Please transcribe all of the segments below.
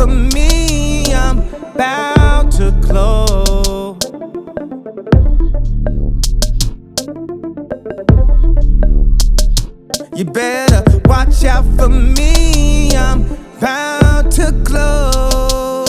for me, I'm about to glow. You better watch out for me, I'm bound to glow.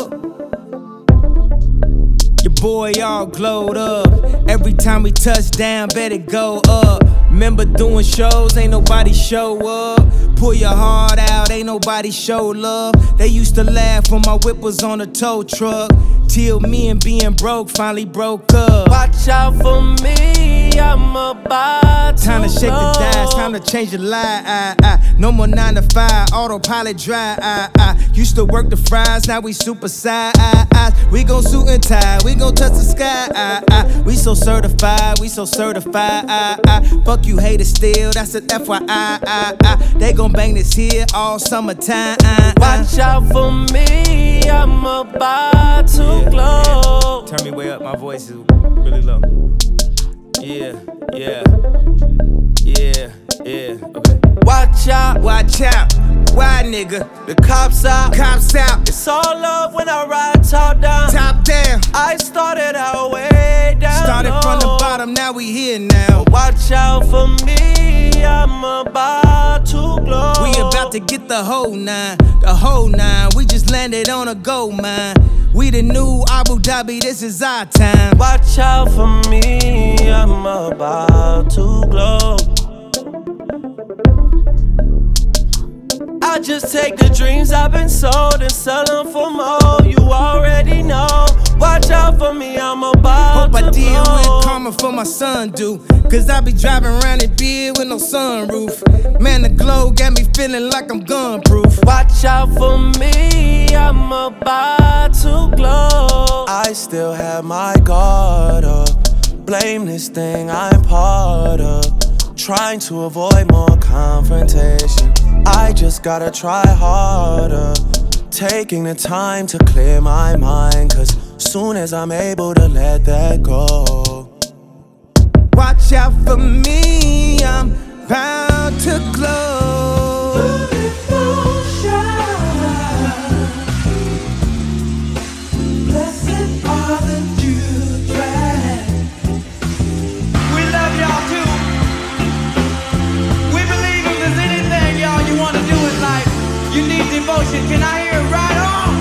Your boy all glowed up. Every time we touch down, better go up. Remember doing shows, ain't nobody show up. Pull your heart out, ain't nobody show love. They used to laugh when my whip was on a tow truck. Till me and being broke finally broke up. Watch out for me, I'm about to Time to shake the dice, time to change your life. No more 9 to 5, autopilot drive. Used to work the fries, now we super size. We gon' suit and tie, we gon' touch the sky. We so certified, we so certified. Fuck you haters still, that's an FYI. They gon' bang this here all summertime. Watch out for me, I'm about to glow. Turn me way up, my voice is really low. Yeah, okay. Watch out, Why, nigga? the cops out. Cops out, It's all love when I ride top down. top down. I started out way down Started low. from the bottom, now we here now. Watch out for me, I'm about to glow. We about to get the whole nine. We just landed on a gold mine. We the new Abu Dhabi, this is our time. Watch out for me, I'm about to glow. I just take the dreams I've been sold and sell them for more. You already know. Watch out for me, I'm about Hope to I deal blow. with karma for my son, do. Cause I be driving around in beard with no sunroof. Man, the glow got me feeling like I'm gun-proof. Watch out for me, I'm about to glow. I still have my guard up. Blame this thing I'm part of. Trying to avoid more confrontation. I just gotta try harder. Taking the time to clear my mind. Cause soon as I'm able to let that go. Watch out for me, I'm bound to glow. Blessed are the dewdrops. We love y'all too. We believe if there's anything, y'all, you want to do in life, you need devotion. Can I hear it right on?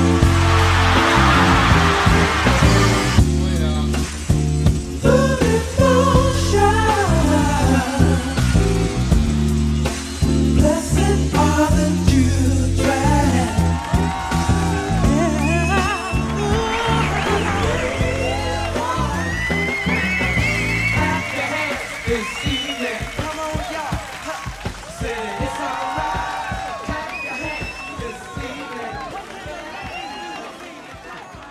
Blessed are the dewdrops. This evening, come on, y'all. Say it.